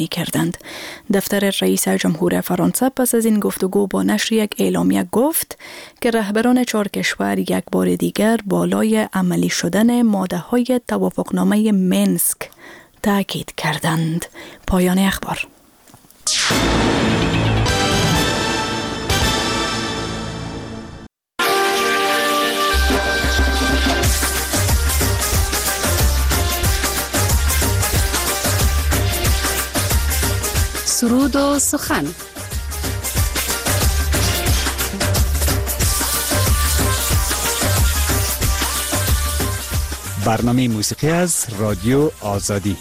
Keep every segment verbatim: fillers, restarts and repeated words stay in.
کردند. دفتر رئیس جمهور فرانسه پس از این گفتگو با نشر یک اعلامیه گفت که رهبران چهار کشور یک بار دیگر بالای عملی شدن ماده‌های توافقنامه منسک تاکید کردند. پایان اخبار. سرود و سخن. برنامه موسیقی از رادیو آزادی.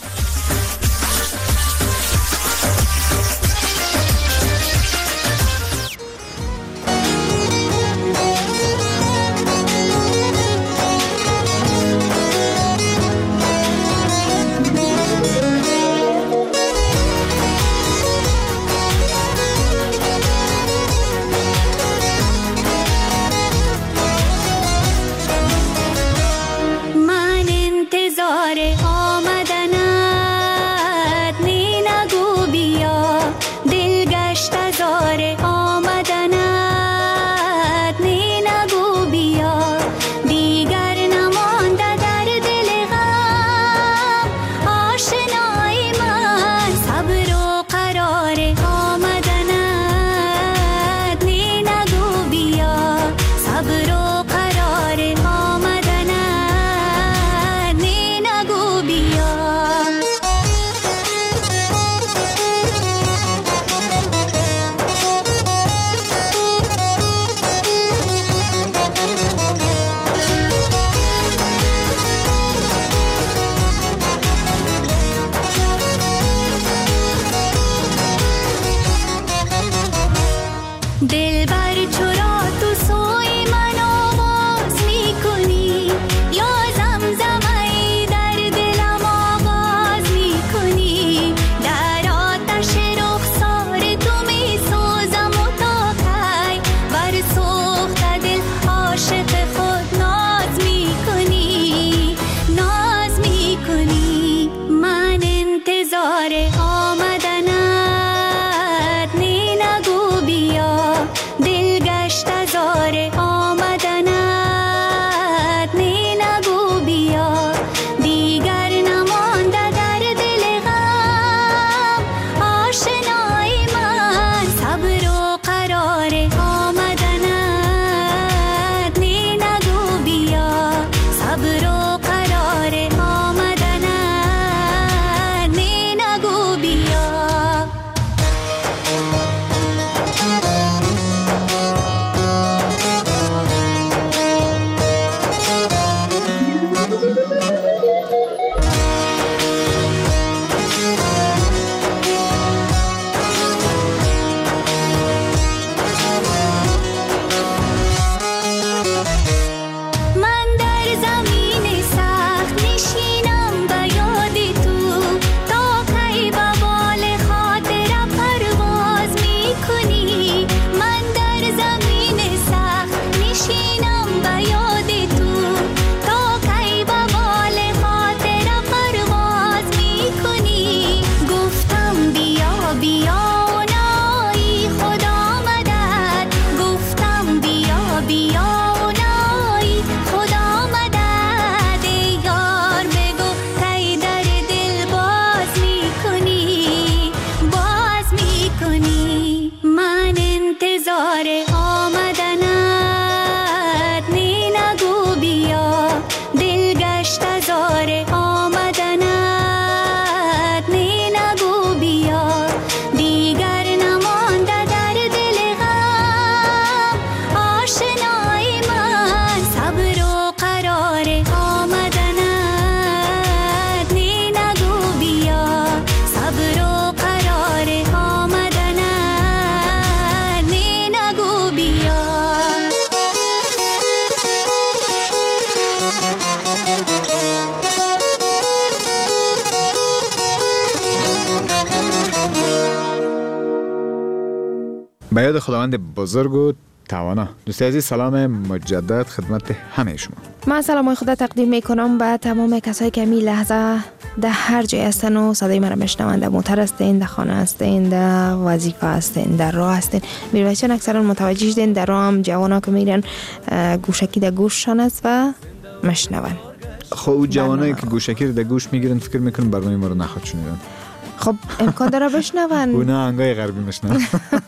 به یاد خداوند بزرگ و توانا. دوستان عزیز سلام مجدد خدمت همه شما. من سلام خدا تقدیم میکنم به تمام کسایی که می لحظه در هر جای هستن و صدای من را میشنوند، در موتر هستین، در خانه هستین، در وظیفه هستین، در راه هستین. میرویسین اکثرا متوجه شدین در راه هم جوانا که میرن گوشکی در گوششان است و میشنون. خب او جوانایی که گوشکی رو در گوش میگیرن فکر میکنن برنامه ما رو نخواد شنیدن. خب امکان داره بشنون. اونا آهنگای غربی میشنون.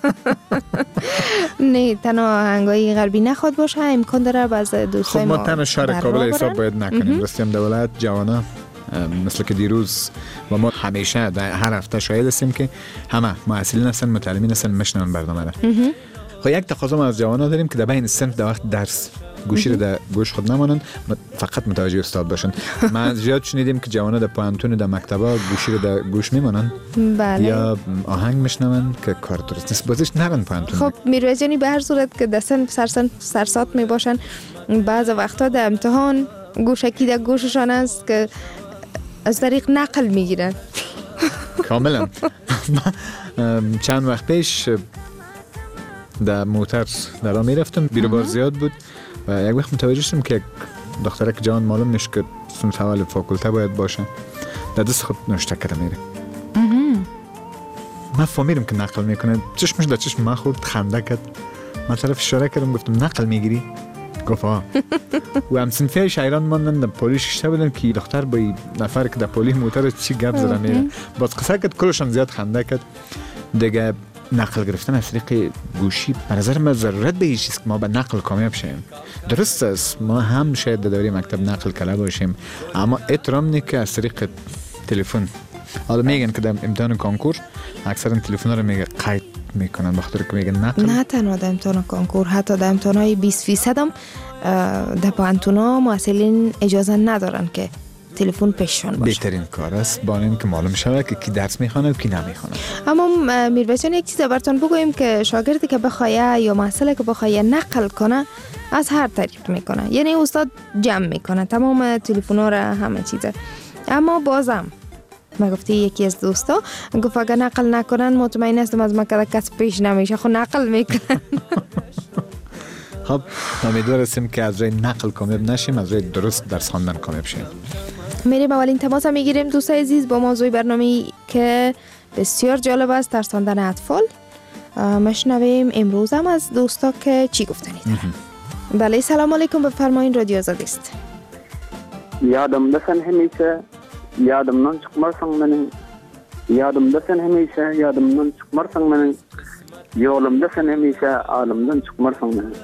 نه تنها آهنگای غربی نخواد باشه، امکان داره باز دوستای ما ما خب ما تنها شهر کابل حساب باید نکنیم. رستیم دولت جوانا مثل که دیروز و ما همیشه در هر هفته شاهد هستیم که همه معلمین هستن، متعلمین هستن، میشنون برنامه را. خب یک تقاضا ما از جوانا داریم که در بین صنف در وقت درس گوشی رو در گوش خود نمانن، فقط متوجه استاد باشن. ما زیاد شنیدیم که جوانا در پانتون در مکتبا گوشی رو در گوش میمانن. بله. یا آهنگ میشنون که کار درست نیست، بازش نرن پانتون. خب میرویجانی به هر صورت که دستن سرسن سرسات میباشن، بعض وقتا در امتحان گوشکی در گوششان است که از طریق نقل میگیرن. کاملا. چند وقت پیش در موتر در راه میرفتم، بیروبار زیاد بود و یک وقت متوجه شدم که یک دخترک جوان معلوم نیست که صنف اول فاکولته باید باشه، در دست خود نوشته کرده میره. من فهمیدم که نقل میکنه، چشمش در چشم من خورد، خنده کرد. من طرف اشاره کردم گفتم نقل میگیری؟ گفت آه. و هم صنفی شاعران ماندن در پولیس شده بودن که دختر با نفر که در پولیس موتر چی گپ زدن میره. باز قصه کرد، کلشان زیاد خنده کرد. دیگه نقل گرفتن از طریق گوشی به نظر من ضرورت به هیچ چیز که ما به نقل کامیاب شیم. درست است ما هم شاید در دوره مکتب نقل کلا باشیم، اما احترام نه که از طریق تلفن. حالا میگن که در امتحان کنکور اکثرا تلفن رو میگه قید میکنن بخاطر که میگن نقل. نه تنها در امتحان کنکور، حتی در امتحانای بیست فیصد هم در پانتونا مسئولین اجازه ندارن که تلفن پیششان باشه. بهترین کار است با اینکه معلوم شود که کی درس میخوانه و کی نمیخوانه. اما میرویسیان یک چیز براتون بگویم که شاگردی که بخواد یا محصلی که بخواد نقل کنه از هر طریق میکنه، یعنی استاد جمع میکنه تمام تلفن‌ها را، همه چیزه. اما بازم ما گفتی یکی از دوستا گفت اگه نقل نکنن مطمئن هستم از مکتب کس پیش نمیشه، خود نقل میکنن. خب امیدوار هستیم که از روی نقل کامیاب نشیم، از روی درست درس خواندن کامیاب شیم. میریم اولین تماس میگیریم دوستای عزیز با موضوع برنامه که بسیار جالب است، درس خواندن اطفال. مشنویم امروز هم از دوستا که چی گفتنی دارن. بله سلام علیکم، بفرمایید رادیو آزادی است. یادم دسن همیشه یادم نان چکمرسن منن، یادم دسن همیشه یادم نان چکمرسن منن، یولم دسن همیشه عالم نان چکمرسن منن.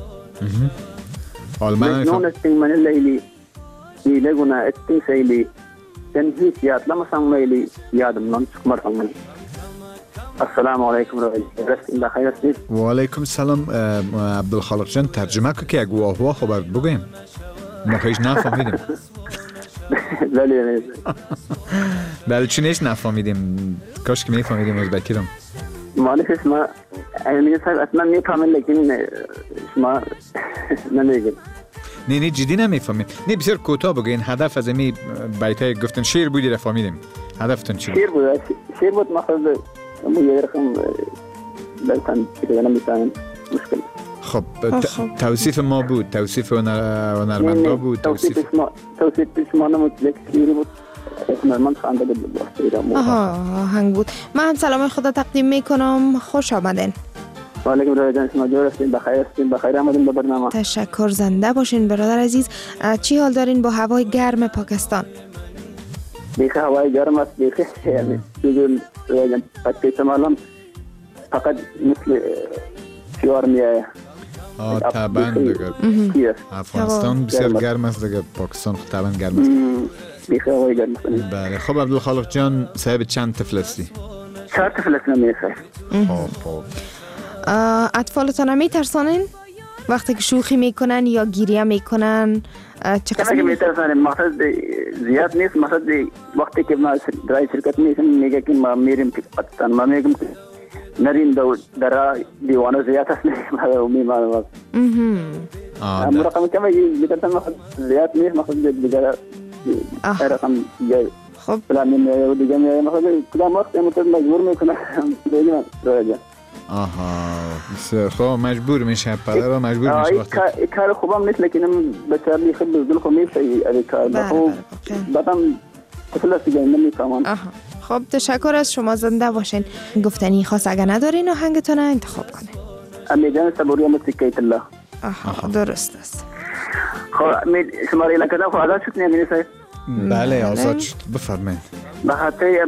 آلمان مجنون استین من لیلی ایله گنا استین سیلی sen hiç yadlamasan meyli yadımdan çıkmarsan beni. Assalamu alaikum رسیم بخیر هستید؟ و علیکم السلام. عبدالخالق جان ترجمه که که اگه واه واه خبر بگویم ما خیش نفهمیدیم. بله بله چون ایش نفهمیدیم، کاش که میفهمیدیم ازبکی رو. معلش اسما يعني صاحب اصلا میفهمم لیکن شما نمیگید. نه نه جدی نمیفهمیم. نه بسیار کوتاه بگین هدف از این بیتای گفتن شعر بودی را فهمیدیم. هدفتون چی بود؟ شعر بود. شعر بود مخصوص یه رقم بلکن که نمیفهمم مشکل. خب توصیف ما بود، توصیف هنرمندا بود، توصیف ما توصیف شما نمود لیکن بود. هنرمند خانده بود. آها هنگ بود. من هم سلام خدا تقدیم میکنم، خوش آمدین. و علیکم رجان شما جور هستین، بخیر هستین، بخیر آمدین به برنامه. تشکر، زنده باشین برادر عزیز. چی حال دارین با هوای گرم پاکستان؟ بیخی هوای گرم است، بیخی یعنی بگیم رجان پاکی تمالم فقط مثل شوار میایه. آه طبعا دیگر افغانستان بسیار گرم است، دیگر پاکستان طبعا گرم است. بیخی هوای گرم است. بله. خب عبدالخالق جان صاحب چند طفل هستی؟ چهار طفل هستم میخواه. خب خب اطفالتان هم میترسانین؟ وقتی که شوخی میکنن یا گریه میکنن چه قسمی؟ که میترسانیم، مقصد زیاد نیست. مقصد وقتی که ما رای شرکت میشیم میگه که ما میریم پاکستان، ما میگم که نریم در دیوانه زیاد هست نیم میمانم. اما رقم که میترسان مقصد زیاد نیست، مقصد دیگر رقم جای خب پلانی میایه و دیگر میایه، مقصد کدام وقت امتد مجبور میکنه بگیم رای جان. آها بسیار خب مجبور میشه پدر را مجبور میشه وقتی این کار خوبم نیست لیکن بچه می خود بزدل خود میشه این کار بخو بعدم قسل است دیگه نمیفهمم. آها خب تشکر از شما، زنده باشین. گفتنی خاص اگر ندارین آهنگتون انتخاب کنین. امیجان صبوری متکیت الله. آها درست است. خب امید شماره اعلان کردم خب آزاد شد نمیدونی صاحب؟ بله آزاد شد بفرمایید. بخاطر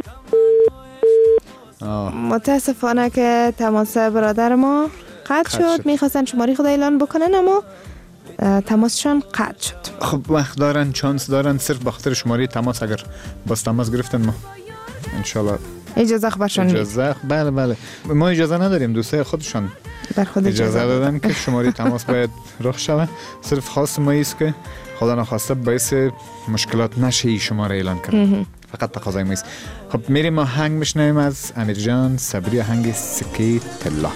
متاسفانه که تماس برادر ما قطع شد. میخواستن شماره خود اعلان بکنن اما تماسشان قطع شد. خب وقت دارن، چانس دارن، صرف بخاطر شماره تماس اگر باز تماس گرفتن ما انشالله اجازه خبرشان اجازه بله بله ما اجازه نداریم، دوستای خودشان در خود اجازه, اجازه دادن که شماره تماس باید رخ شود. صرف خاص ما است که خدا نخواسته باعث مشکلات نشه این شماره اعلان کنیم. فقط تقاضای ما است. خب میریم ما هنگ میشنویم از امیر جان صبری، هنگ سکه طلا.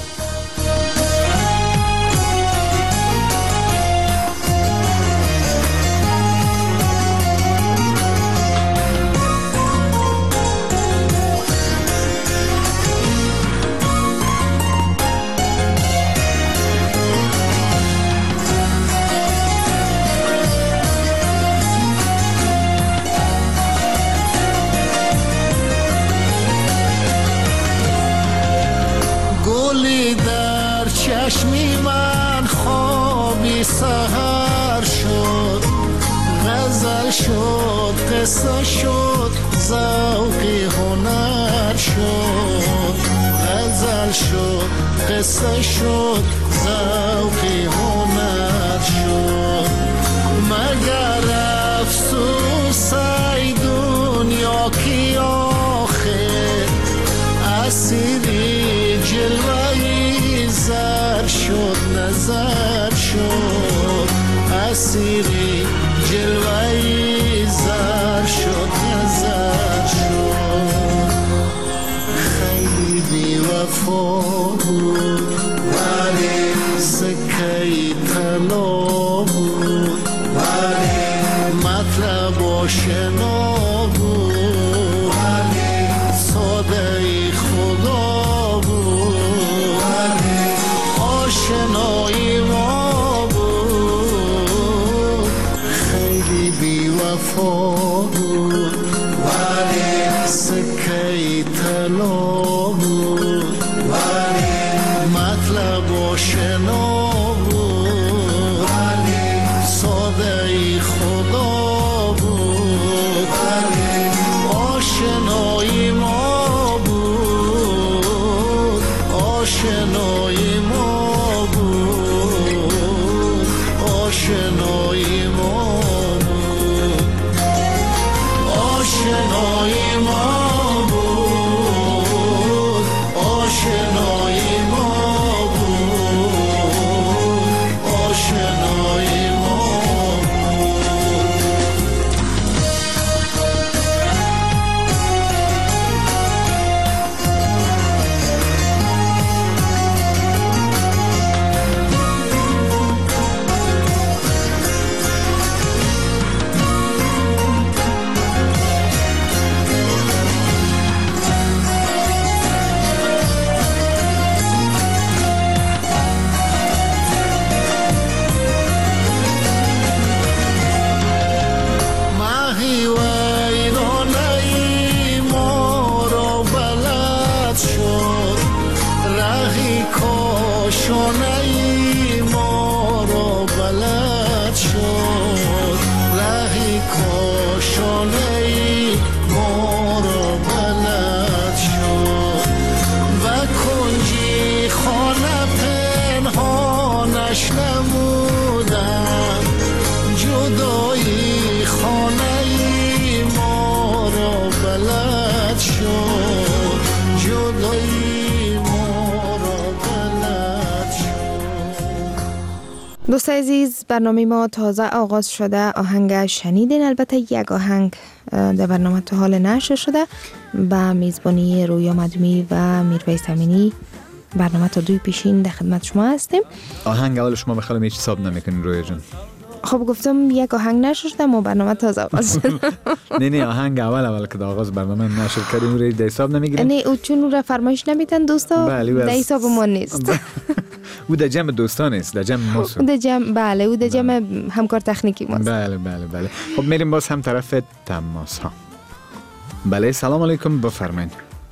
چشمی من خوابی سهر شد، غزل شد قصه شد ذوقی هنر شد، غزل شد قصه شد ذوقی هنر شد. مگر افسوس ای دنیا کی آخر اسیری جلوهی زر شد نظر شد، اسیری جلوهی زر شد نظر شد. خیلی بی وفا بود ولی سکه طلا بود، ولی مطلب آشنا بود، ولی ساده خدا بود، ولی آشنایی ما بود. خیلی بی وفا بود ولی سکه طلا بود، ولی مطلب آشنا بود، ولی ساده خدا بود، ولی آشنایی ما بود، آشنایی ما بود، آشنایی ما بود، آشنایی ما بود، آشنایی ما بود، آشنایی ما شونهی ما رو بلد شد، رهی کاشانهی ما رو بلد شد. و کنجی خانه پنهانش نمودم، جدایی خانهی ما رو بلد شد، جدایی دوست عزیز، برنامه ما تازه آغاز شده. آهنگ شنیدین، البته یک آهنگ در برنامه تا حال نشر شده با میزبانی رویا مدومی و میرویس امینی. برنامه تا دوی پیشین در خدمت شما هستیم. آهنگ اول شما بخیرم هیچ حساب نمیکنین رویا جان؟ خب گفتم یک آهنگ نشدم و برنامه تازه آغاز شد. نه نه آهنگ اول اول که آغاز برنامه نشد کردیم رو در حساب نمیگیریم. نه او چون او را فرمایش نمیدن دوستا در حساب ما نیست. او در جمع دوستان است، در جمع ماست. او در جمع بله او در جمع همکار تکنیکی ماست. بله بله بله. خب میریم باز هم طرف تماس ها. بله سلام علیکم بفرمایید.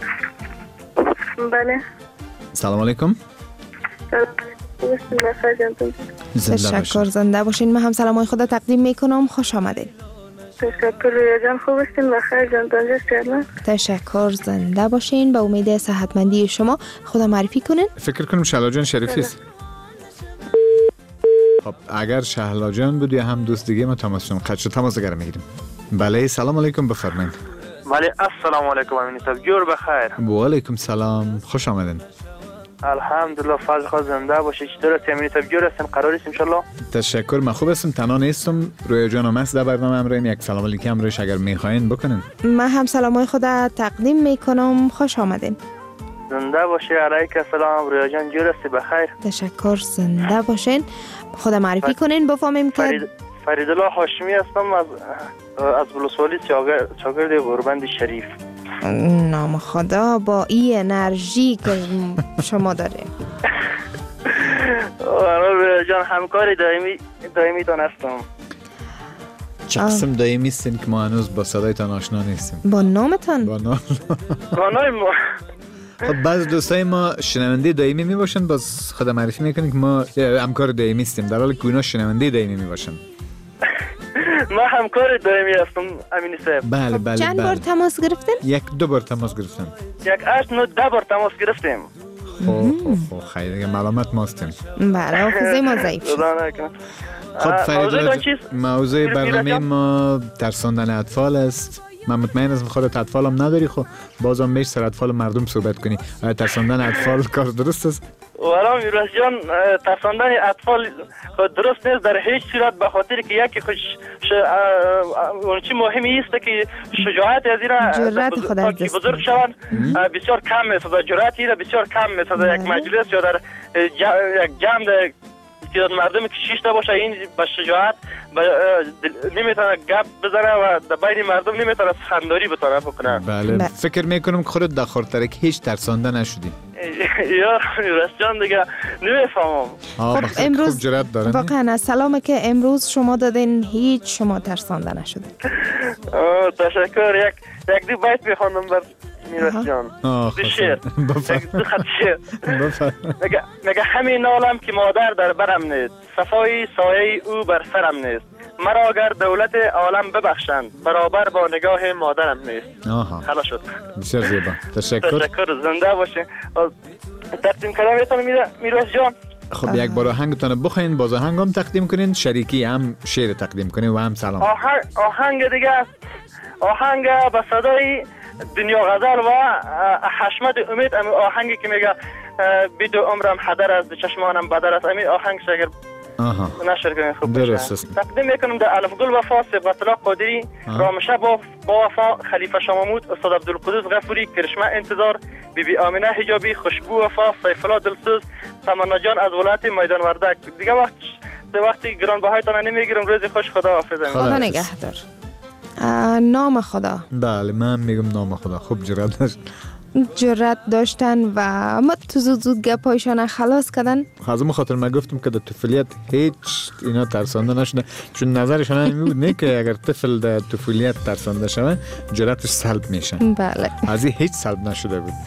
بله سلام علیکم. تشکر زنده باشین. من هم سلامای خدا تقدیم میکنم. خوش آمدین. تشکر رویا جان خوب هستین بخیر جان تانجا شدن. تشکر زنده باشین. با امید صحتمندی شما خدا معرفی کنین. فکر کنم شهلا جان شریفی است. خب اگر شهلا جان بود یا هم دوست دیگه ما تماس شما قد شد تماس دیگر میگیریم. بله سلام علیکم بفرمایید. بله السلام علیکم امین صاحب جور بخیر. و علیکم سلام خوش آمدین. الحمدلله فضل خدا زنده باشه. چطور است امین صاحب جور هستین قرار است ان شاء الله؟ تشکر من خوب هستم تنها نیستم. رویا جانم است در برنامه امروز یک سلام علیکم روش اگر میخواین بکنین. من هم سلامای خدا تقدیم میکنم. خوش آمدین. زنده باشه. علیک السلام رویا جان جور است بخیر. تشکر زنده باشین. خدا معرفی کنین بفهمیم که فرید فرید الله هاشمی هستم از از بلوسوالی شاگرد غوربند شریف. نام خدا با این انرژی که شما داریم. رویا جان همکار دائمی دائمی تان هستم. چه قسم دائمی هستین که ما هنوز با صدایتان آشنا نیستیم؟ با نامتان؟ با نام با نام ما. خب بعض دوستای ما شنونده دائمی می باشن باز خدا معرفی میکنیم که ما همکار دائمی هستیم در حالی که اونا شنونده دائمی می باشن. ما همکار دائمی هستم امین صاحب. بله بله. چند بله. بار تماس گرفتین؟ یک دو بار تماس گرفتم. یک هشت نه ده بار تماس گرفتیم. خب خب خب خیلی دیگه ملامت ماستیم. بله حافظه ما ضعیف شد. خب فرید موضوع برنامه ما ترساندن اطفال است. من مطمئن هستم خودت اطفال هم نداری. خب بازم میش سر اطفال مردم صحبت کنی. ترساندن اطفال کار درست است؟ والا میراث جان ترساندن اطفال درست نیست در هیچ صورت به خاطر که یکی خوش اون چی مهمی است که شجاعت از اینا جرأت خود از دست بزرگ شوند بسیار کم است. جرأت اینا بسیار کم است. یک مجلس یا در یک جمع تعداد مردم که شش تا باشه این با شجاعت نمیتونه گپ بزنه و در بین مردم نمیتونه خنداری بتونه بکنه. بله فکر میکنم که خودت در خاطرک هیچ ترسانده نشدی. یا راست جان دیگه نمیفهمم. خب امروز واقعا از سلامه که امروز شما دادین هیچ شما ترسانده نشدین. تشکر. یک یک دو بیت میخوانم بر میراث جان. دو شعر دو خط شعر مگه همین عالم که مادر در برم نیست صفای سایه او بر سرم نیست مرا اگر دولت عالم ببخشند برابر با نگاه مادرم نیست. آها خلاص شد. بسیار زیبا. تشکر. تشکر زنده باشه. تقدیم کردم میراث جان. خب یک بار آهنگتون بخواین باز آهنگ هم تقدیم کنین شریکی هم شعر تقدیم کنین و هم سلام. آهنگ آهنگ دیگه آهنگ با صدای دنیا غزل و حشمت امید آهنگی که میگه بیدو عمرم حدر است چشمانم بدر است امید آهنگ شگر آها نشر کنین خوب درست است. تقدیم میکنم در الف گل وفا صبغت الله قادری رامشه با با وفا خلیفه شمامود استاد عبدالقدوس غفوری کرشمه انتظار بی بی آمینه حجابی خوشبو وفا سیف الله دلسوز تمنا جان از ولایت میدان وردک. دیگه وقت وقتی گرانبهایتان نمیگیرم. روز خوش خدا حافظ. خدا نگهدار. نام خدا. بله من میگم نام خدا. خوب جرأت داشت. جرأت داشتن و ما تو زود زود گپایشان خلاص کردن. از اون خاطر من گفتم که در طفولیت هیچ اینا ترسانده نشده چون نظرشان این بود نه که اگر طفل در طفولیت ترسانده شود جرأتش سلب میشه. بله از این هیچ سلب نشده بود.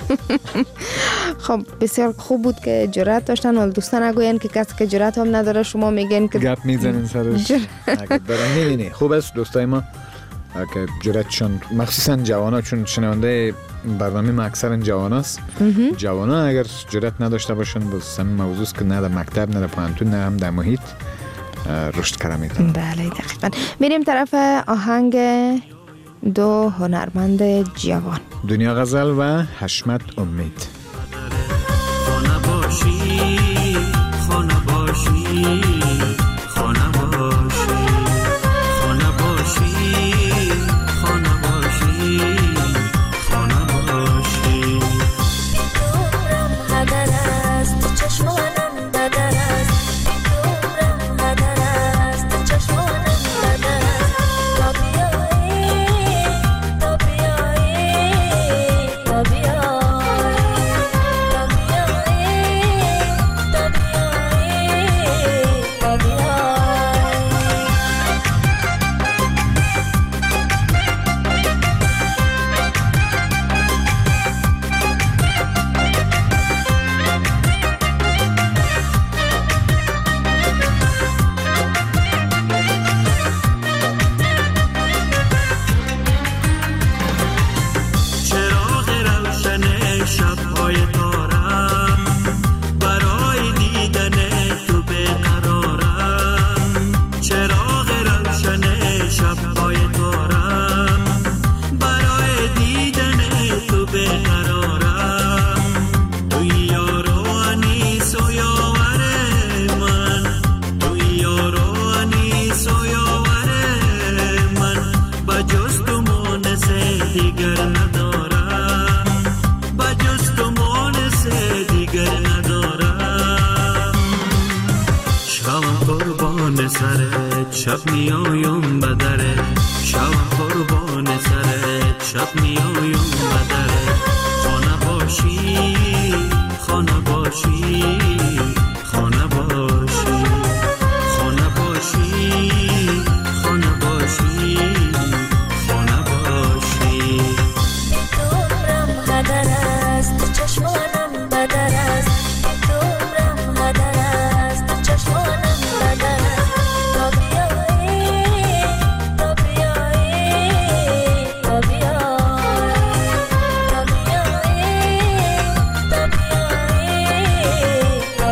خب بسیار خوب بود که جرأت داشتن. ولی دوستان نگوین که کسی که جرأت هم نداره شما میگین که گپ میزنین سرش. اگر دارن نه نه خوب است دوستای ما که جرأتشون مخصوصا جوانا چون شنونده برنامه ما اکثرا جوان است. جوانا اگر جرأت نداشته باشن باز همین موضوع است که نه در مکتب نه در پانتون نه هم در محیط رشد کردن میتونن. بله دقیقاً. میریم طرف آهنگ دو هنرمند جوان دنیا غزل و حشمت امید. خانه باشی خانه باشی خانه باشی خانه باشی خانه باشی خانه باشی دورم هدر است چشمانم بدر است دورم هدر است چشمانم شب میایم بدره شب قربان سرت شب میایم بدره خانه باشی خانه باشی خانه باشی خانه باشی خانه باشی خانه باشی دورم هدر است چشمانم بدر است دورم هدر است چشمانم بدر است تا بیایی تا بیایی تا بیایی تا بیایی تا بیایی تا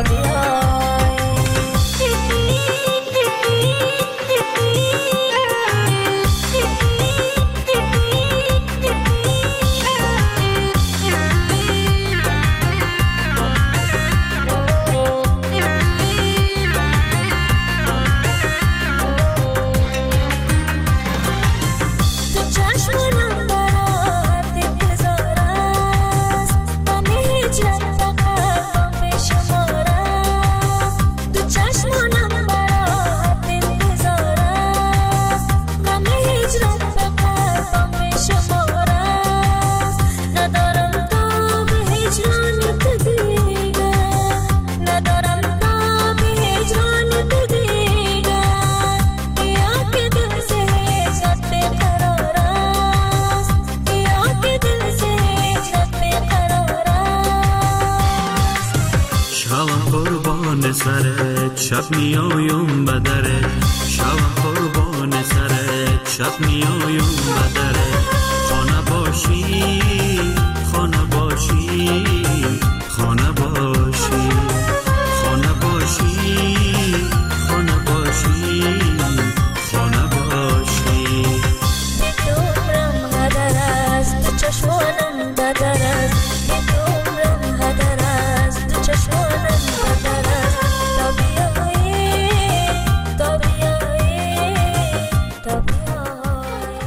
شب میایم بدره شب قربان سرت شب میایم بدره خانه باشی خانه باشی خانه باشی خانه باشی خانه باشی خانه باشی دورم هدر است چشمانم بدر است دورم هدر است چشمانم بدر است تا بیایی تا بیایی تا بیایی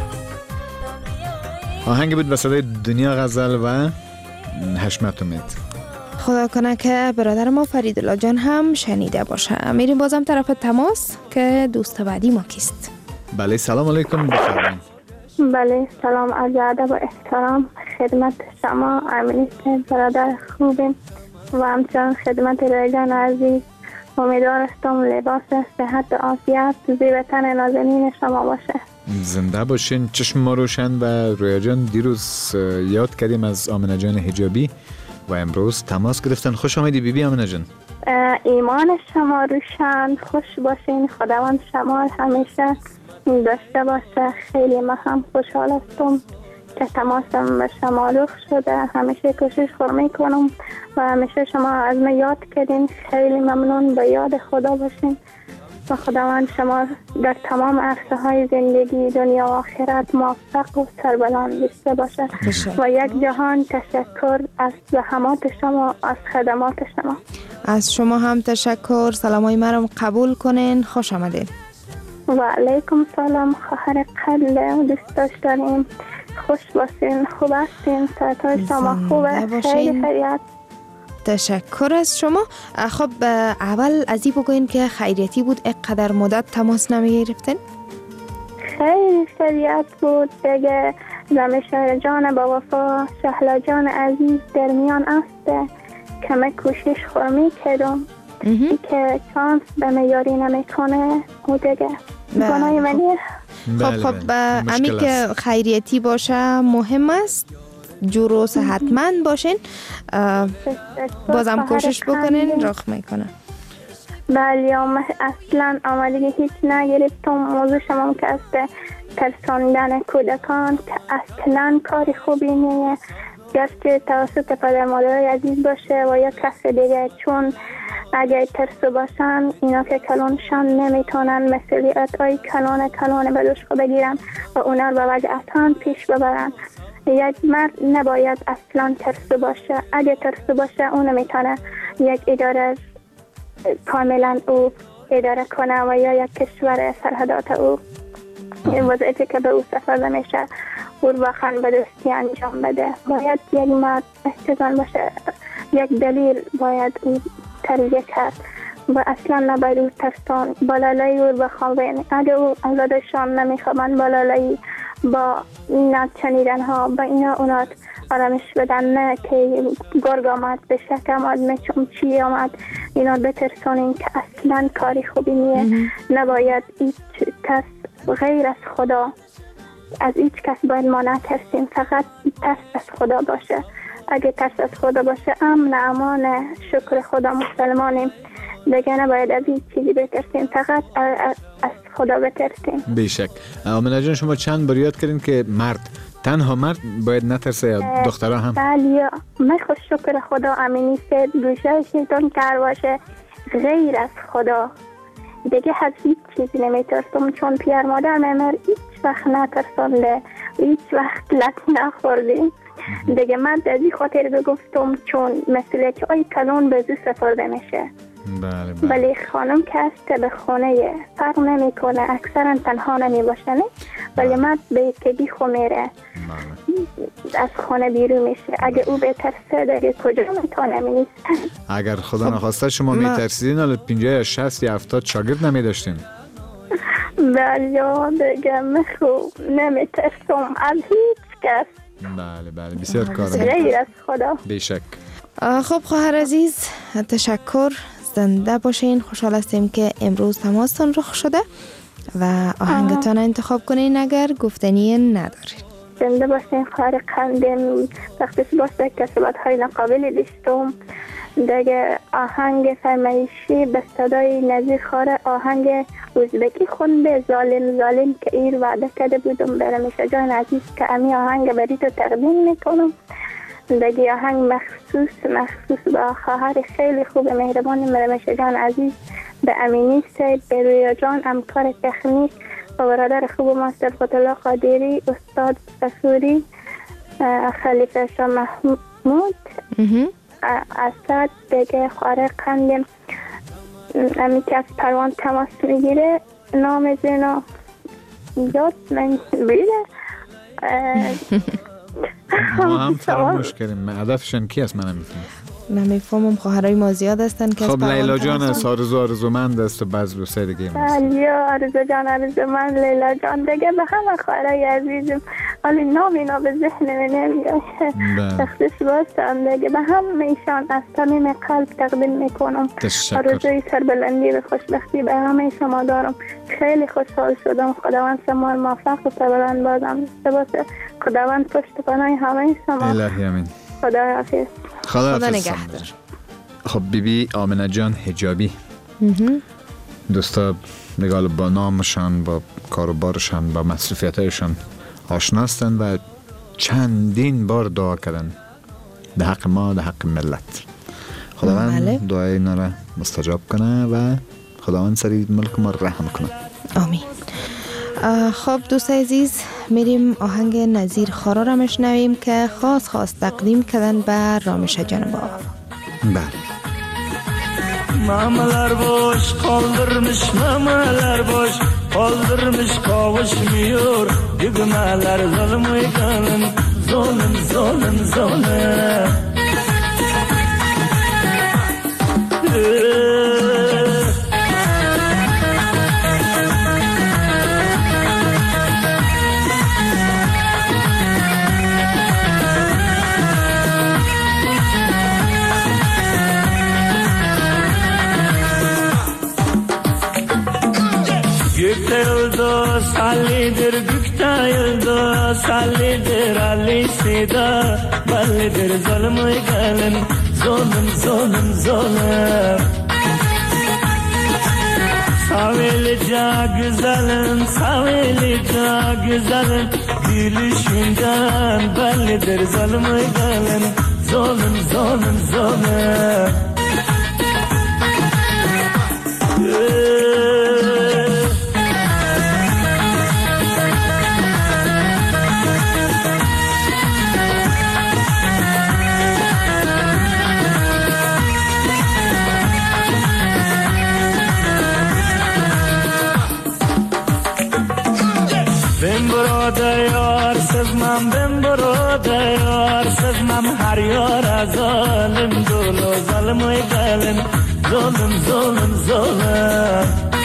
آهنگ بود به صدای دنیا غزل و حشمت امید. خدا کنه که برادر ما فریدالله جان هم شنیده باشه. میریم بازم طرف تماس که دوست بعدی ما کیست. بله سلام علیکم بفرمایید. بله سلام عرض ادب و احترام خدمت شما امینی برادر خوبیم و همچنان خدمت ریجان عزیز. امیدوار هستم لباس صحت و عافیت زیر تن نازنین شما باشه. زنده باشین. چشم ما روشن. و رویا جان دیروز یاد کردیم از آمنه جان حجابی و امروز تماس گرفتن. خوش آمدی بیبی آمنه جان. ایمان شما روشن، خوش باشین، خداوند شما همیشه داشته باشه. خیلی من هم خوشحال هستم که تماسم به شما رخ شده. همیشه کوشش خور میکنم و همیشه شما از من یاد کردین. خیلی ممنون. به یاد خدا باشین و خداوند شما در تمام عرصه های زندگی دنیا و آخرت موفق و سربلند داشته باشه. و یک جهان تشکر از زحمات شما، از خدمات شما. از شما هم تشکر. سلامای مرم قبول کنین. خوش آمدین. و علیکم سلام خواهر قبل دوست داشتنیم. خوش باشین، خوب هستین، ساعتهای شما خوبه، خیلی خیریت. تشکر از شما. خب اول از این بگوین که خیریتی بود اقدر مدت تماس نمی گرفتین؟ خیلی خیریت بود دیگه. زمشهر جان با وفا شهلا جان عزیز در میان است که من کوشش خورمی کردم که چانس به میاری نمی کنه او دیگه گناه منیه. خب خب امی که خیریتی باشه مهم است. جور و صحتمند باشین. بازم کوشش بکنین رخ میکنه. بله اصلا آمدگی هیچ نگرفتم. موضوع شما که است ترساندن کودکان که اصلا کاری خوبی نیه. گرچه توسط پدر مادرای عزیز باشه و یا کس دیگه، چون اگه ترسو باشن اینا که کلانشان نمیتونن مسئولیت های کلان کلان به دوش بگیرن و اونا رو به وجهتان پیش ببرن. یک مرد نباید اصلا ترسو باشه. اگه ترسو باشه اون میتونه یک اداره کاملا او اداره کنه و یا یک کشور سرحدات او وضعیتی که به او سفر میشه او واقعا به دوستی انجام بده. باید یک مرد احتضان باشه. یک دلیل باید او تربیه کرد و اصلا نباید او ترسان بالالایی او بخوابین. اگه او اولادشان نمیخوابن بالالایی با اینا چنیدن ها با اینا اونات آرامش بدن، نه که گرگ آمد به شک آمد میچون چی آمد اینا بترسانین که اصلا کاری خوبی نیه. نباید هیچ کس غیر از خدا، از هیچ کس باید ما نترسیم، فقط ترس از خدا باشه. اگه ترس از خدا باشه امن امان شکر خدا مسلمانیم دیگه، نباید از هیچ چیزی بترسیم، فقط از خدا بترسیم. بیشک. آمنه جان شما چند بار یاد کردین که مرد تنها مرد باید نترسه یا دخترها هم؟ بله من خوش شکر خدا امینی سید گوشه شیطان کار باشه غیر از خدا دیگه از هیچ چیزی نمیترسم، چون پیر مادر ممر هیچ وقت نترسانده، هیچ وقت لطی نخوردیم دیگه. من از این خاطر بگفتم چون مثل که آی کلون به زو سفرده میشه. بله بله. ولی خانم که است به خانه فرق نمی کنه، اکثرا تنها نمی باشنه، ولی مرد به که بی خو میره از خانه بیرون میشه. اگه او به ترسه دیگه کجا میتونه نیست. اگر خدا نخواسته شما میترسیدین حالا پنجاه یا شصت یا هفتاد شاگرد نمی داشتین؟ بله دیگه مخو نمی ترسم از هیچ کس. بله بله بسیار کار غیر از خدا. بیشک. خب خواهر عزیز تشکر، زنده باشین. خوشحال هستیم که امروز تماستان رخ شده و آهنگتان انتخاب کنین اگر گفتنی ندارین. زنده باشین خواهر قندم. وقتی باسته کسبت های نقابلی داشتم دیگه آهنگ فرمایشی به صدای نظیر خاره آهنگ ازبکی خونده ظالم ظالم که ایر وعده کرده بودم برم شجان عزیز که امی آهنگ بری تو تقدیم میکنم. دیگه آهنگ مخصوص مخصوص با خواهر خیلی خوب مهربان مرمش جان عزیز، به امینی سید، به رویا جان امکار تکنیک، و برادر خوب ما صرفت الله قادری، استاد سفوری، خلیفه شاه محمود، اسد. دیگه خواهر قندم امی که از پروان تماس میگیره نام زینا یاد من بیده. ما هم فراموش کردیم هدفشون کی است؟ من نمیفهمم. نمیفهمم. خواهرای ما زیاد هستن که خب لیلا جان از آرزو آرزومند است و بعض رو سه دیگه بله آرزو جان آرزومند، لیلا جان دیگه به همه خواهرای عزیزم ولی نام اینا به ذهن نمیاد. تخصیص باستم دیگه به همه ایشان از صمیم قلب تقدیم میکنم. آرزوی سربلندی و خوشبختی به همه شما دارم. خیلی خوشحال شدم. خداوند شما رو موفق و سربلند بازم باشه. خداوند پشت پناه همه شما. الهی آمین. خدا حافظ. خدا, خدا نگهدار. خب بیبی آمنه جان حجابی دوستا نگاه با نامشان، با کاروبارشان، با مصروفیتایشان آشناستن و چندین بار دعا کردن ده حق ما، ده حق ملت. خداوند دعای اینا را مستجاب کنه و خداوند سری ملک ما رحم کنه. آمین. خب دوست عزیز میریم آهنگ نظیر خارا را مشنویم که خاص خاص تقدیم کردن به رامش جان بابا. بله. Mamalar boş kaldırmış, mamalar boş kaldırmış, kavuşmuyor düğmeler zulmü kanın, zulüm zulüm zulüm. Gökte yıldı sallidir, gökte yıldı sallidir, Ali'si de bellidir, zulmü gelin, zulüm zulüm zulüm. Savilice güzelim, savilice güzelim, gülüşünden bellidir, zulmü gelin, zulüm zulüm zulüm. Sızmam ben burada yar, sızmam her yara zalim dolu, zalim gelin, ظالم ظالم ظالم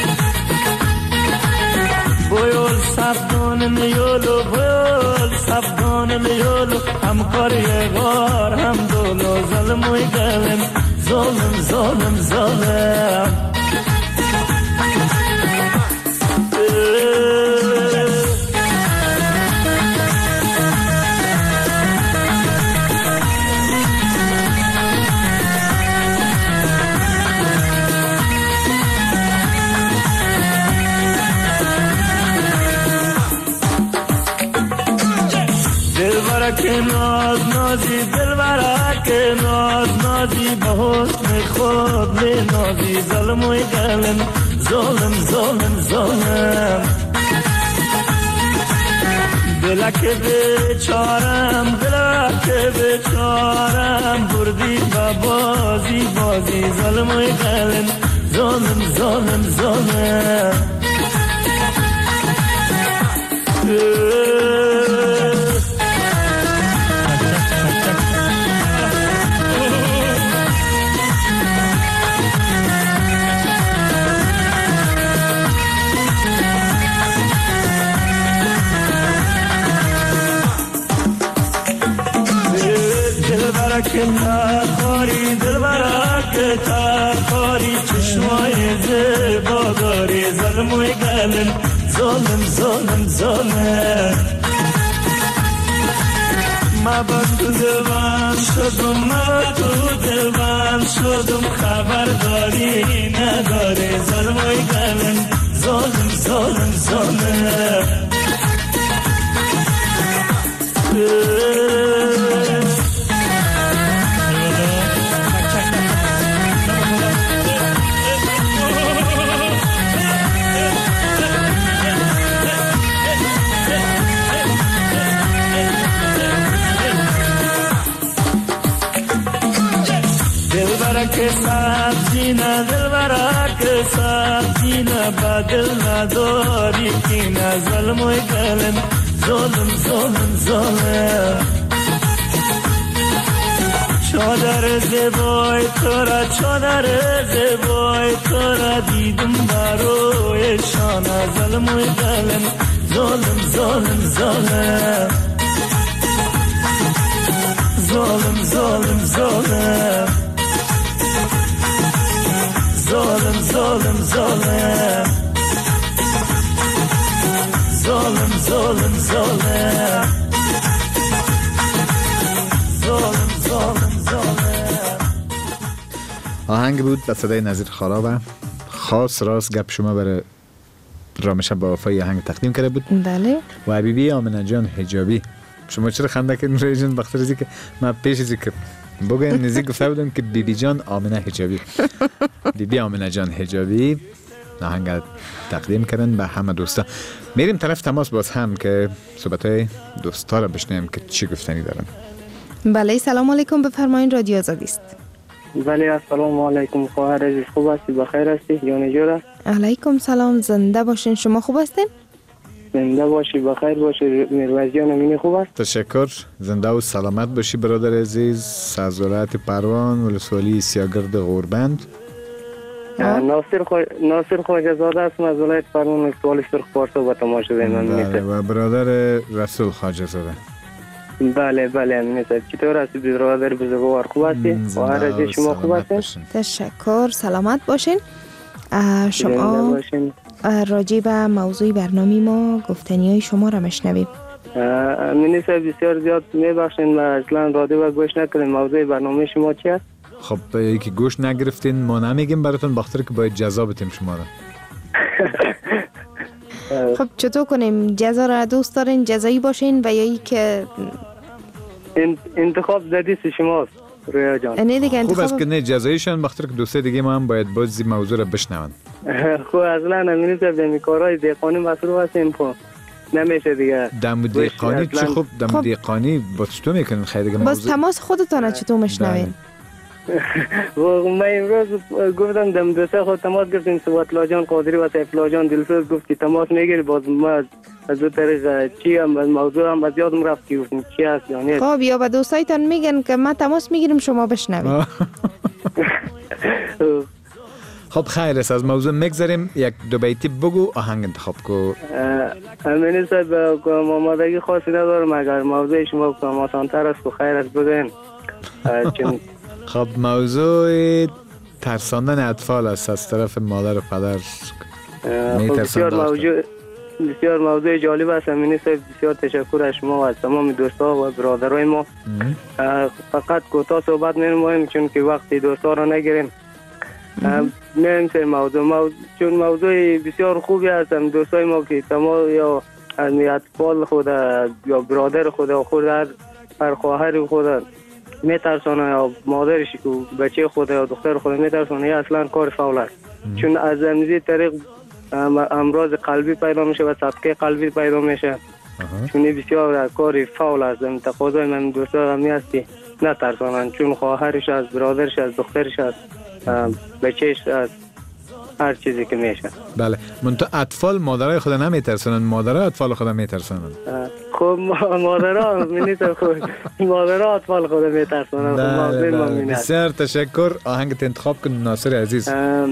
بویول سبدانم یولو بویول سبدانم یولو همکاری غار هم دولو ظلم وی گلم ظالم ظالم ظالم که ناز نازی دل برا که ناز نازی به حسن خود می نازی ظلم و گلم ظالم ظالم ظالم دل که بیچارم دل که بیچارم بردی با بازی بازی ظلم و گلم ظالم ظالم ظالم که نخواری دل برا که تخواری چشمای زیبا داری ظلم و گلم ظالم ظالم ظالم ما با تو دلبان شدم ما تو دلبان شدم خبر داری نداری ظلم و گلم ظالم ظالم ظالم که سبزی ندل برا که سبزی نبادل نداری که نظلم و گلم ظالم ظالم ظالم چادر زیبای تو را چادر زیبای تو را دیدم بروی شانه ظلم و گلم ظالم ظالم ظالم ظالم ظالم ظالم ظالم ظالم ظالم ظالم ظالم ظالم ظالم ظالم ظالم آهنگ بود به صدای نظیر خرابه خاص راست گپ شما برای رامشب با وفای آهنگ تقدیم کرده بود. بله. و حبیبی آمنه جان حجابی شما چرا خنده کردین روی جان بخاطر از اینکه من پیش از اینکه بگم نزدیک گفته بودم که بیبی بی جان آمنه حجابی بیبی بی آمنه جان حجابی آهنگ تقدیم کردن به همه دوستا. میریم طرف تماس باز هم که صحبتای دوستا را بشنویم که چی گفتنی دارن. بله سلام علیکم بفرمایید رادیو آزادی است. بله السلام علیکم خواهر عزیز خوب هستی بخیر هستی یونی جورا؟ علیکم سلام زنده باشین شما خوب هستین؟ زنده باشی بخیر باشی میروزیان امینی خوب است؟ تشکر زنده و سلامت باشی برادر عزیز. سرزولت پروان ولسوالی سیاگرد غوربند. ناصر خو... ناصر خواجه زاده است از ولایت پروان ولسوالی سرخ پارسا با تماشا بینان میشه و برادر رسول خواجه زاده. بله بله امین صاحب چطور هستی برادر بزرگوار خوب هستی؟ خواهر عزیز شما خوب هستین؟ تشکر سلامت باشین. شما راجع به موضوع برنامه ما گفتنی های شما را مشنویم. امین صاحب بسیار زیاد میبخشین ما اصلا رادیو گوش نکردیم. موضوع برنامه شما چی است؟ خب یکی گوش نگرفتین ما نمیگیم براتون بخاطر که باید جزا بتیم شما را. خب چطور کنیم جزا را دوست دارین جزایی باشین و یا ای که انتخاب زدیست شماست رویا جان؟ نه دیگه خوب انتخاب است که نه جزاییشان بخاطر که دوسته دیگه ما هم باید باز این موضوع را بشنون. خب اصلا امین صاحب دمی کارهای دیقانی مصروف هستیم خب نمیشه دیگه. دم دیقانی چه خوب دم دیقانی با چطور میکنین خیلی دیگه باز تماس خودتان چطور مشنوین؟ و من امروز گفتم دم دوسته خود تماس گرفتیم سوات جان قادری و سیف جان دلسوز گفت که تماس میگیری باز ما از دو طریق چی هم از موضوع هم از یادم رفت که گفتیم چی هست یعنی خب یا به دوستایتان میگن که ما تماس میگیریم شما بشنوید. خب خیر است، از موضوع میگذریم. یک دو بیتی بگو آهنگ انتخاب کو. امین صاحب آمادگی خاصی ندارم، اگر موضوع شما کنم آسان‌تر است و خیر است بگوین. چون خب موضوع ترساندن اطفال است از طرف مادر و پدر. خب بسیار موضوع بسیار موضوع جالب است امین صاحب. بسیار تشکر از شما و از تمام دوستا و برادرای ما. فقط کوتاه صحبت می‌کنیم چون که وقتی دوستا را نگیریم. میریم سر موضوع. موضوع چون موضوع بسیار خوبی است. دوستای ما که تمام یا از اطفال خود یا برادر خود یا خود هر خواهر خود میترسانه یا مادرش که بچه خود یا دختر خود میترسانه، یا اصلا کار فاول است. چون از این طریق امراض قلبی پیدا میشه و سکته قلبی پیدا میشه. چون بسیار کار فاول است. تقاضای من دوستا همی است که نترسانن، چون خواهرش از برادرش از دخترش از بچهش از هر چیزی که میشه. بله، منتها اطفال مادرای خود نمیترسونن، مادرای اطفال خود میترسونن. خب مادرها منیت خود مادرها اطفال خود میترسونن. بله بله. بسیار تشکر. آهنگت انتخاب کن ناصر عزیز.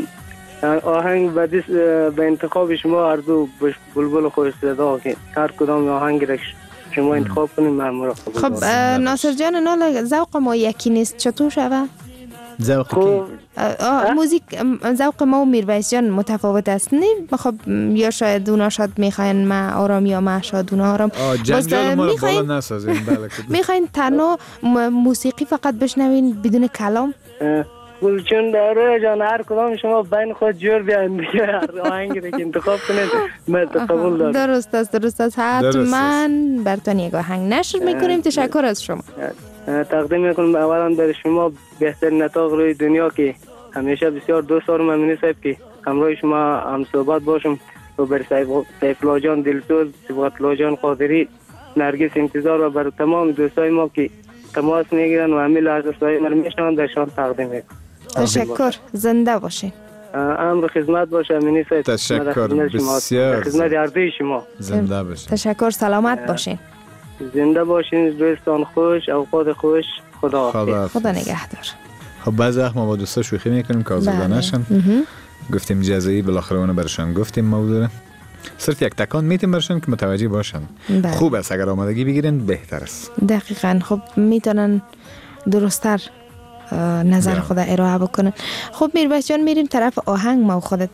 آهنگ به انتخاب شما هر دو بلبل خوش صدا که هر کدام آهنگ را شما انتخاب کنید من مرخص. خب ناصر جان نال ذوق ما یکی نیست، چطور شوه؟ ذوق کی؟ موزیک ذوق ما و میرویس جان متفاوت است. نه خب یا شاید اونا شاید میخواین ما آرام یا ما شاید اونا آرام. جنجال ما رو بالا نسازین. بله میخواین تنها موسیقی فقط بشنوین بدون کلام؟ چون داره جان هر کدام شما بین خود جور بیاین دیگه هر آهنگی که انتخاب کنید من قبول دارم. درست است درست است. حتما براتون یک آهنگ نشر میکنیم. تشکر از شما. تقدیم میکنم اولا برای شما بهترین نتاق روی دنیا که همیشه بسیار دوست دارم امین صاحب که همراه شما هم صحبت باشم و برای سیفالله جان دلسوز، صبغت‌الله جان قادری، نرگس انتظار و برای تمام دوستای ما که تماس میگیرن و همین لحظه صدای من میشنون در شان تقدیم میکنم. تشکر. زنده باشین. امر خدمت باشه امین صاحب. تشکر بسیار. خدمت هر شما. زنده باشین. تشکر. سلامت باشین. زنده باشین. روزتان خوش، اوقات خوش. خدا حافظ. خدا نگهدار. خب بعضی وقت ما با دوستا شوخی میکنیم که آزرده نشن. گفتیم جزایی بالاخره اون برشان گفتیم موضوع. صرف یک تکان میتیم برشان که متوجه باشن. بله. خوب است اگر آمادگی بگیرن بهتر است. دقیقاً. خب میتونن درست‌تر نظر خود ارائه بکنن. خب میرویس جان میریم طرف آهنگ ما و خودت.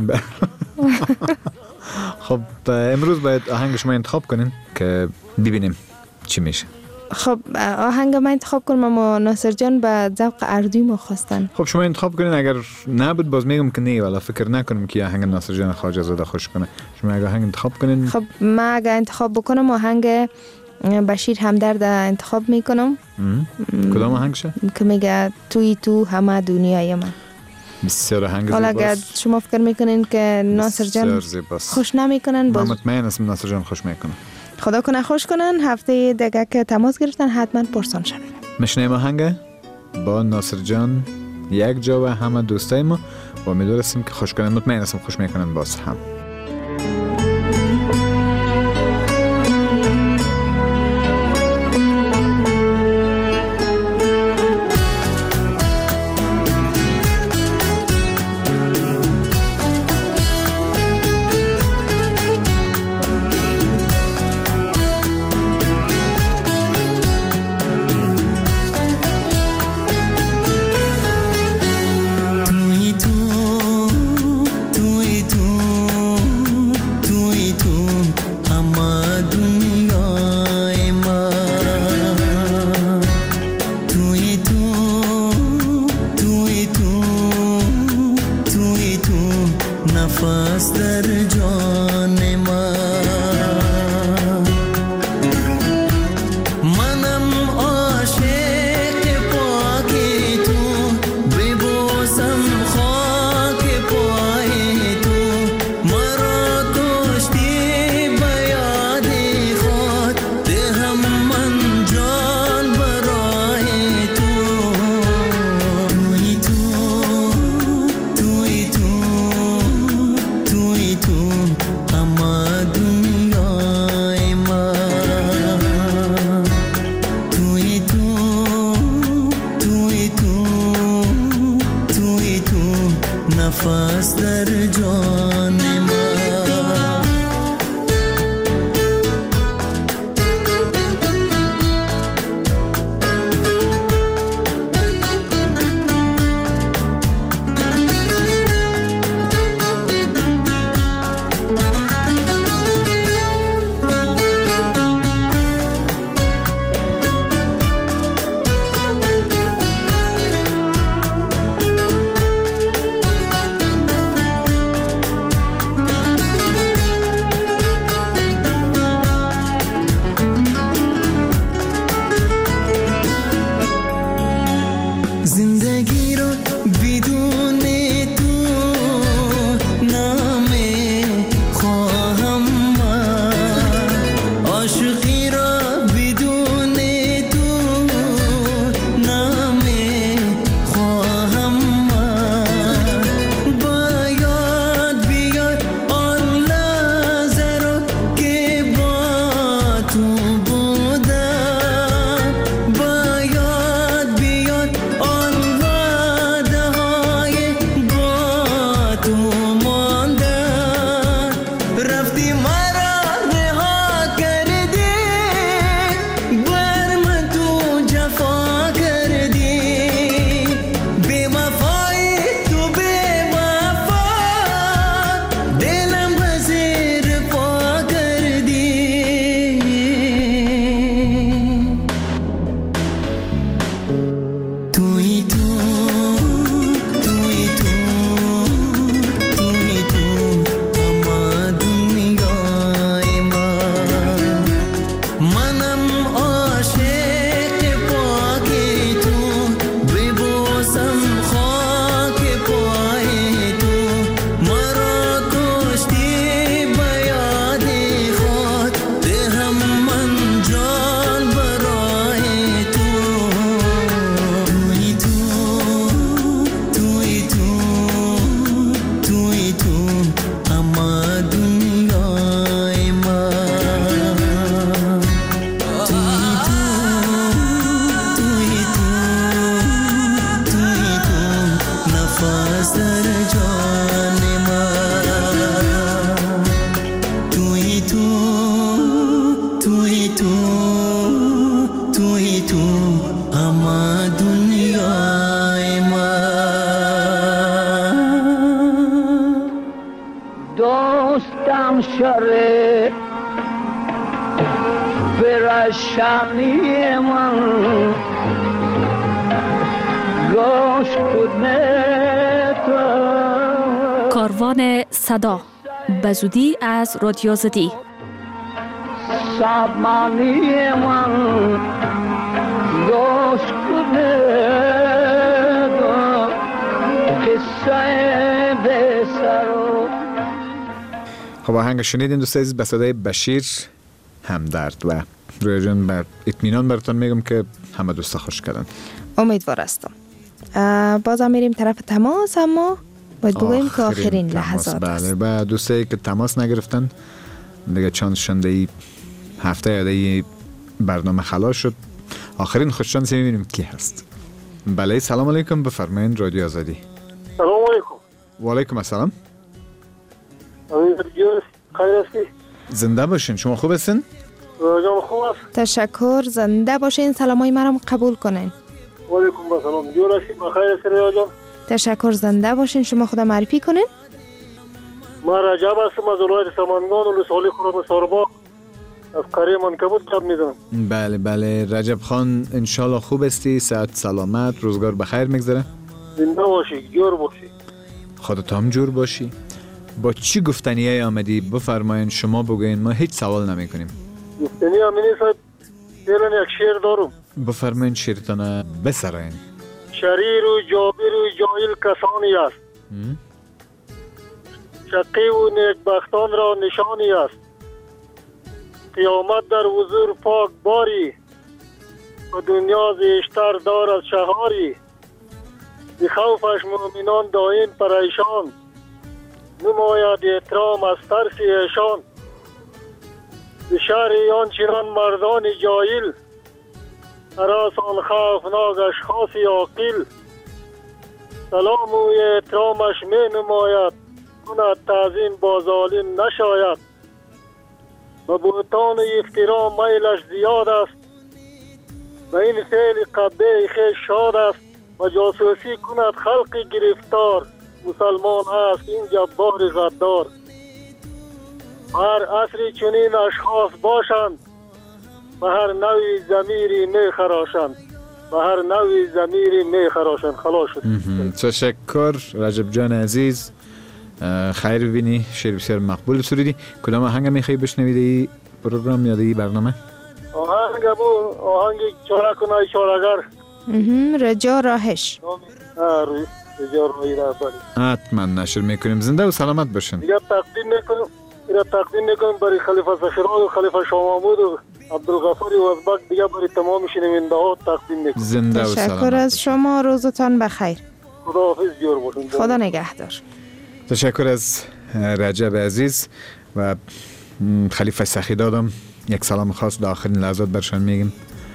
خب امروز باید آهنگ شما انتخاب کنین که ببینیم چی میشه. خب آهنگ ما انتخاب کنم اما ناصر جان به ذوق اردوی ما خواستن. خب شما انتخاب کنین. اگر نبود باز میگم که نه، ولی فکر نکنم که آهنگ ناصر جان خواجه زاده خوش کنه. شما اگه آهنگ انتخاب کنین. خب ما اگه انتخاب بکنم آهنگ بشیر همدرد انتخاب میکنم. کدام آهنگشه؟ که میگه توی تو همه دنیای من. بسیار آهنگ زیباست. حالا اگر شما فکر میکنین که ناصر جان خوش نمیکنن باز مطمئن هستم ناصر جان خوش میکنه. خدا کنه خوش کنن. هفته دیگه که تماس گرفتن حتما پرسان شوین. میشنیم آهنگ با ناصر جان یک جا و همه دوستای ما و امیدوارم که خوش کنن. مطمئن هستم خوش میکنن باز هم. توی نفس در جان من. کاروان صدا به زودی از رادیو آزادی. سامانی من گوش کنه قصه بسرو. خب آهنگ شنیدین دوست عزیز به صدای بشیر همدرد و رویا جان بر اطمینان براتون میگم که همه دوستا خوش کردن. امیدوار هستم. بازم میریم طرف تماس، اما باید بگوییم که آخرین لحظات است. بله، و دوستایی که تماس نگرفتن دیگه چانسشون دی هفته یا دی برنامه خلاص شد. آخرین خوششانسی میبینیم کی هست. بله، سلام علیکم، بفرمایید رادیو آزادی. سلام علیکم. و علیکم السلام. خیر هستی؟ زنده باشین. شما خوب هستین؟ جان خوب است. تشکر، زنده باشین. سلامای مرا قبول کنین. و علیکم السلام. جور هستی؟ بخیر هستی ریا جان؟ تشکر، زنده باشین. شما خود معرفی کنین. ما رجب هستم از ولایت سمنگان و لسالی خورم سارباغ از قریه منکبوت قد میزنم. بله بله رجب خان، انشالله خوب هستی، صحت سلامت، روزگار بخیر میگذره. زنده باشی، جور باشی. خودت هم جور باشی. با چی گفتنیه آمدی؟ بفرمایین، شما بگوین، ما هیچ سوال نمی کنیم. گفتنی امینی صاحب فعلا یک شعر دارم. بفرمایین شعرتان بسراین. شریر و جابر و جاهل کسانی است، شقی و نیکبختان را نشانی است. قیامت در حضور پاک باری، و دنیا زیشتر دارد شهاری. بی خوفش مؤمنان دائم پریشان، نماید احترام از ترس ایشان. به شهر آن چنان مردان جاهل، هراس آن خوفناک اشخاص عاقل. سلام و احترامش می نماید، کند تعظیم با ظالم نشاید. و بهتان افترا میلش زیاد است، و این فعل قبه خیش شاد است. و جاسوسی کند خلق گرفتار، مسلمان است این جبار غدار. هر عصری چنین اشخاص باشند، و هر نوی ضمیری می خراشند، و هر نوی ضمیری می خراشند. خلاص شد. تشکر رجب جان عزیز، خیر ببینی، شعر بسیار مقبول سرودی. کدام آهنگ میخوای بشنویدی پروگرام یا دی برنامه؟ آهنگ بو آهنگ چاره کنای چارهگر رجا راهش. رجا راهی را بری حتما نشر میکنیم. زنده و سلامت باشین. دیگه تقدیم میکنیم اینا تقدیم میکنیم برای خلیفه سخیران و خلیفه شاه محمود و عبدالغفاری و ازبک، دیگه برای تمام شنونده ها تقدیم میکنیم. زنده و سلامت. تشکر از شما، روزتان بخیر. خداحافظ جور باشین. خدا نگهدار. تشکر از رجب عزیز و خلیفه سخی دادم. یک سلام خاص در آخرین لحظات برشان میگیم.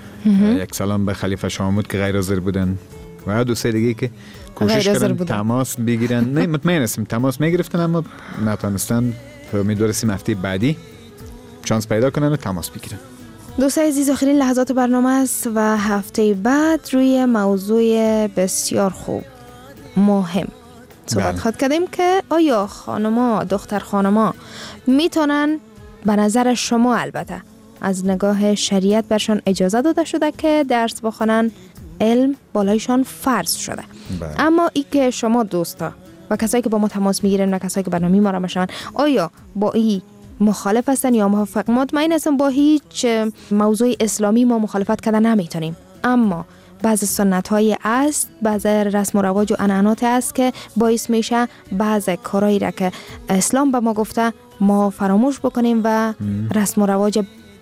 یک سلام به خلیفه شاه محمود که غیر حاضر بودن و دو سه دیگه که کوشش کردن تماس بگیرن. نه مطمئن هستم تماس میگرفتن اما نتونستن. امیدواریم هفته بعدی چانس پیدا کنن و تماس بگیرن. دوستان عزیز، آخرین لحظات برنامه است و هفته بعد روی موضوع بسیار خوب مهم صحبت خواهد کردیم که آیا خانما، دختر خانما میتونن به نظر شما البته از نگاه شریعت برشان اجازه داده شده که درس بخونن، علم بالایشان فرض شده. بله. اما ای که شما دوستا و کسایی که با ما تماس میگیرن و کسایی که برنامه ما را میشنون، آیا با این مخالف هستن یا موافق؟ مطمئن هستم با هیچ موضوع اسلامی ما مخالفت کردن نمیتونیم، اما بعض سنت های است، بعض رسم و رواج و عنعنات است که باعث میشه بعض کارهایی را که اسلام به ما گفته ما فراموش بکنیم و رسم و رواج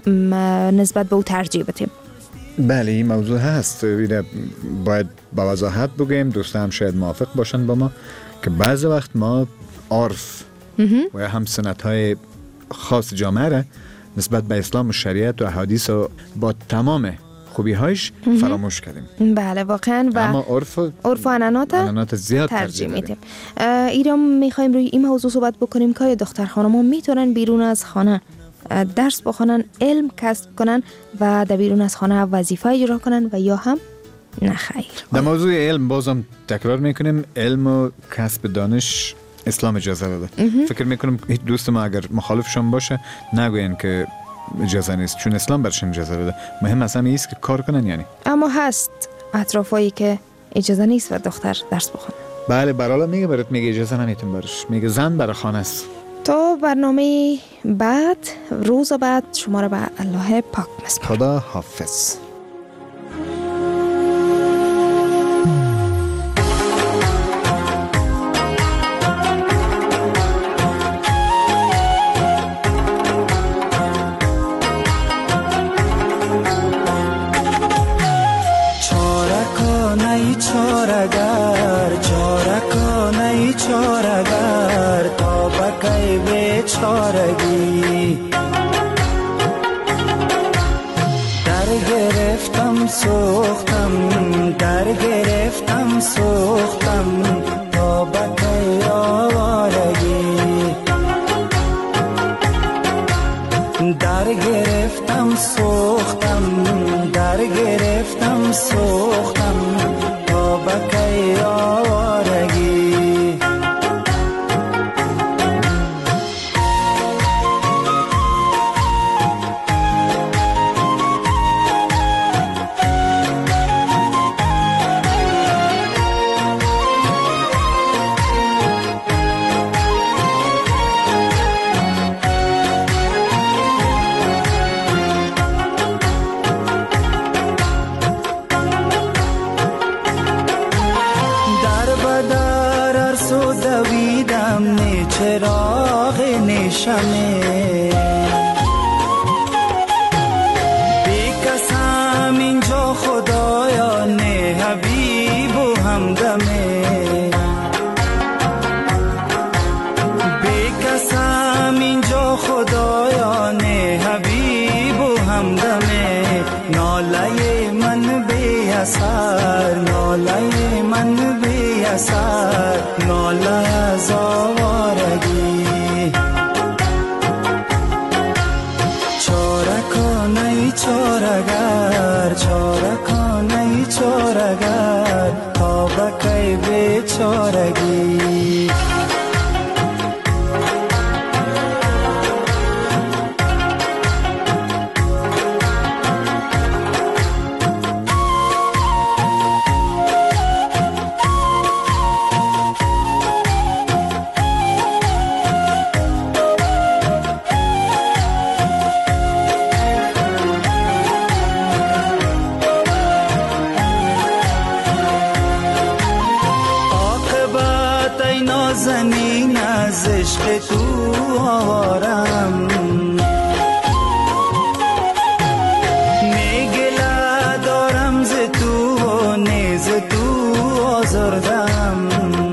نسبت به او ترجیح بدیم. بله این موضوع هست، باید با وضاحت بگیم. دوستان شاید موافق باشن با ما که بعض وقت ما عرف و هم سنت های خاص جامعه را نسبت به اسلام و شریعت و احادیث و با تمام خوبی هایش فراموش کردیم. بله واقعا. و اما عرف عرف و عنعنات زیاد ترجیح میدیم. ایران میخوایم روی این موضوع صحبت بکنیم که دختر خانم‌ها میتونن بیرون از خانه درس بخونن، علم کسب کنن و در بیرون از خانه وظیفه اجرا کنن و یا هم نه خیر. در موضوع علم بازم تکرار میکنیم، علم و کسب دانش اسلام اجازه داده. فکر میکنم هیچ دوست ما اگر مخالفشون باشه نگوین که اجازه نیست، چون اسلام برشون اجازه داده. مهم اصلا ایست که کار کنن. یعنی اما هست اطرافایی که اجازه نیست و دختر درس بخونه. بله برالا میگه برات میگه اجازه نمیتون برش، میگه زن برای خانه است. تا برنامه بعد، روز بعد شما را به الله پاک میسپارم. خدا حافظ. چارگر چارکانه چارگر تا بکی به چارگی در گرفتم سوختم در گرفتم سوختم تا بکی آوارگی در گرفتم سوختم در گرفتم سوختم بکی آوارگی چراغ نشمه بی کسم اینجا خدایان حبیب و همدمه بی کسم اینجا خدایان حبیب و همدمه ناله من بی اثر ناله من بی رسد ناله از آوارگی چاره کنه چارگر چاره کنه چارگر تا بکی بیچارگی نازنین از عشق تو آوارم میگله دارم ز تو و نیز تو آزردم